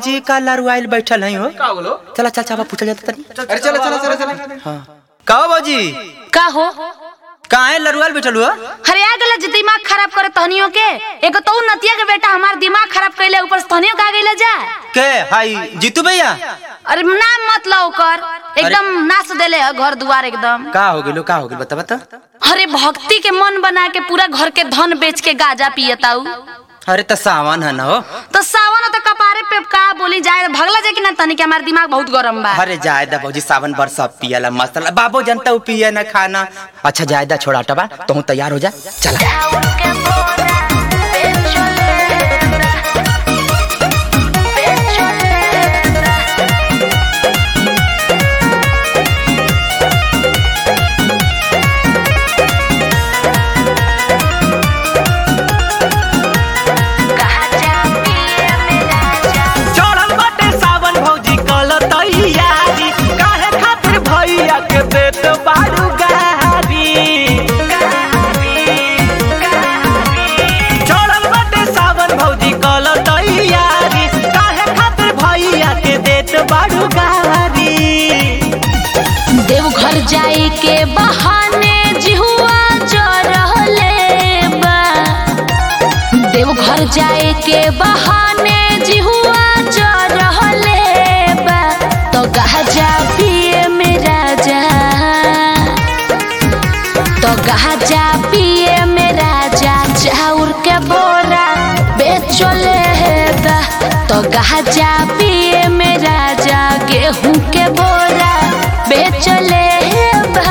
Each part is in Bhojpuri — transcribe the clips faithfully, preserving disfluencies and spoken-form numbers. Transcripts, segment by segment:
भौजी का लरुआइल बैठल है हो का बोलो चला चल चाबा पूछल जाता तनी अरे चलो चलो चलो चलो हां का भौजी का हो काहे लरुआइल बैठल हो अरे आ गेला जे दिमाग खराब करे तहनियो के एगो तो नतिया के बेटा हमार दिमाग खराब कइले ऊपर से तहनियो का गेला जा के हाई जीतू भैया अरे नाम मत लो कर एकदम नाच देले घर दुआर एकदम का हो गेलो का हो गेल बता बता अरे भक्ति के मन बना के पूरा घर के धन बेच के गाजा पियताऊ अरे त सावन है ना हो तो सावन तो कपारे पे का बोली जाए भगला जे कि ना तनी के हमार दिमाग बहुत गरम बा अरे जायदा भौजी सावन भर सब पियला मसाला बाबू जनता उ पिए ना खाना अच्छा जायदा छोड़ा टबा तू तैयार हो जा चला देवघर जाए के बहाने जिहुआ जो रहले बा देवघर जाए के बहाने जिहुआ जो रहले बा तो गाजा पिए मेरा जा तो गाजा पिए मेरा जा चाउर के बोरा बेचले बा तो गाजा पिए मेरा जा गेहूं के बोरा बेचले बा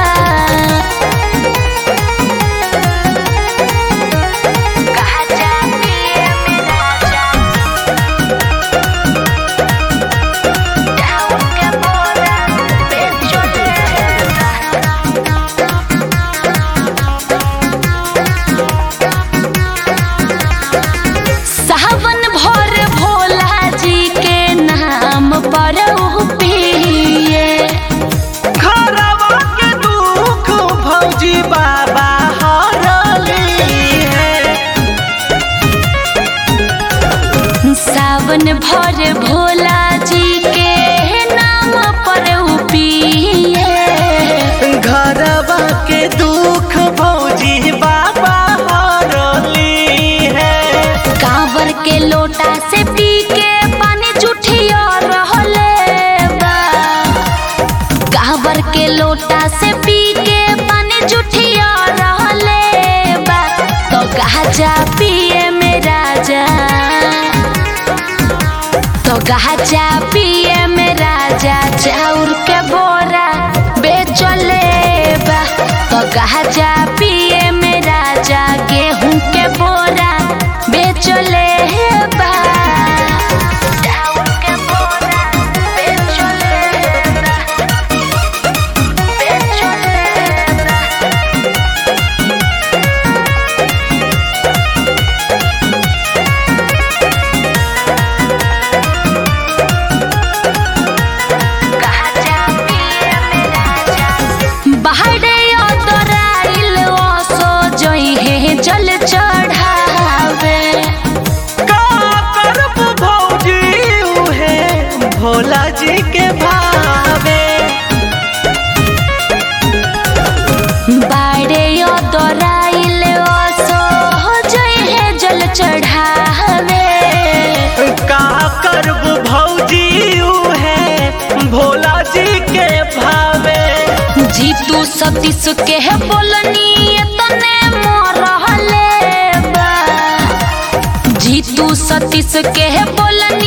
गाजा पिए मेरा जा चाउर के बोरा बेचले सावन भर भोला जी के नाम पर पिए घरवा के दुख भौजी बाबा हरली है सावन भर भोला जी के नाम पर पिए घरवा के दुख भौजी बाबा हरली है कांवर के लोटा से पी के पानी जुठिया रहले बा कांवर के लोटा से पी के पानी जुठिया रहले बा तो गाजा पिए मेरा जा तो गाजा पिए मेरा जा चाउर के बोरा बेचले बा तो गाजा पिए मेरा जा गेहूं के बोरा बेचले बा चाउर के बोरा बेचले बा बेचले बा गाजा पिए मेरा जा बाहरे अतराइल ओसो जइहे जल चढ़ावे का करब भौजी उहे भोला जी के भावे बाड़े अतराइल ओसो जइहे जल चढ़ावे का करब भौजी उहे भोला जी के भावे जीतू सतीश के बोलनी तने मोर रहले बा जीतू सतीश के बोलनी